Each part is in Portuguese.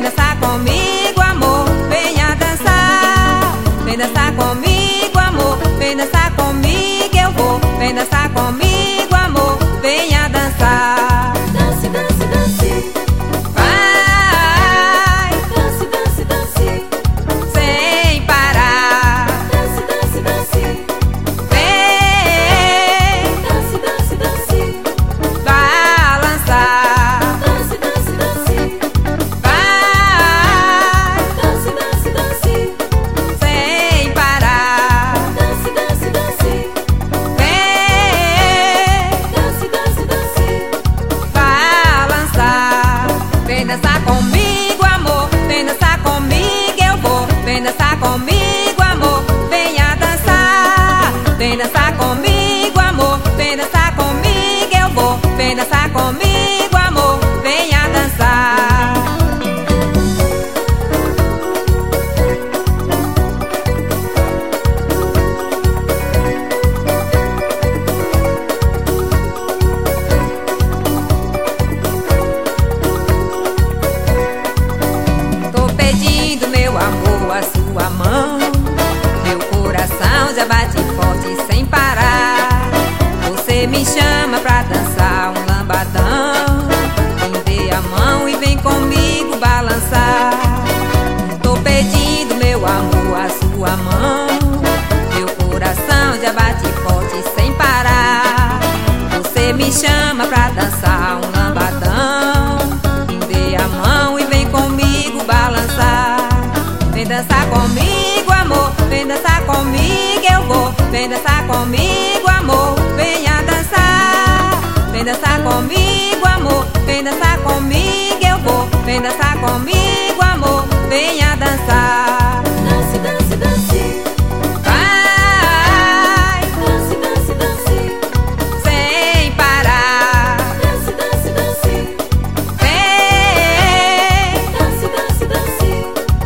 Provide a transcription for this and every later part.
dançar comigo, amor, venha dançar. Vem dançar comigo, amor, vem dançar comigo, eu vou. Vem dançar comigo, amor, venha dançar. Dance, dance, dance. Vai, Dance, dance, dance. sem parar. Dance, dance, dance. Vem Dance, dance, dance. balançar. Dance, dance, dance. Vai, Dance, dance, dance. sem parar. Dance, dance, dance. Vem Dance, dance, dance. balançar. Vem dançar comigo, amor, vem dançar comigo, eu vou. Vem dançar comigo, amor, venha dançar. Vem dançar comigo, amor, vem dançar comigo, eu vou. Vem dançar comigo, amor, venha dançar. Tô pedindo, meu amor, a sua mão. Meu coração já bate forte sem parar. Você me chama pra dançar um lambadão. Me dê a mão e vem comigo balançar. Tô pedindo, meu amor, a sua mão. Meu coração já bate forte sem parar. Você me chama pra dançar um lambadão. Me dê a mão e vem comigo balançar. Vem dançar comigo, amor, vem dançar comigo, eu vou. Vem dançar comigo, amor, venha dançar. Vem dançar comigo, amor, vem dançar comigo, eu vou. Vem dançar comigo, amor, venha dançar. Dance, dance, dance. Vai, Dance, dance, dance. sem parar. Dance, dance, dance. Vem Dance, dance, dance.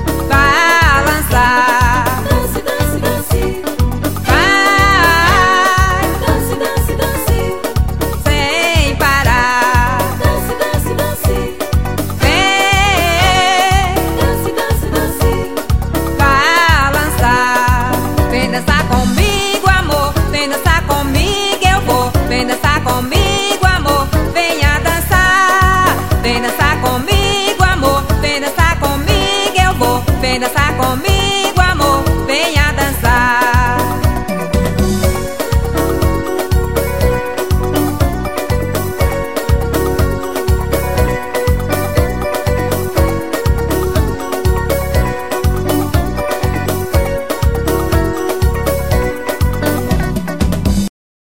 balançar. Dance, dance, dance. Vai, Dance, dance, dance. sem parar. Dance, dance, dance. Vem Dance, dance, dance. balançar. Vem dançar comigo, amor, vem dançar comigo, eu vou. Vem dançar comigo.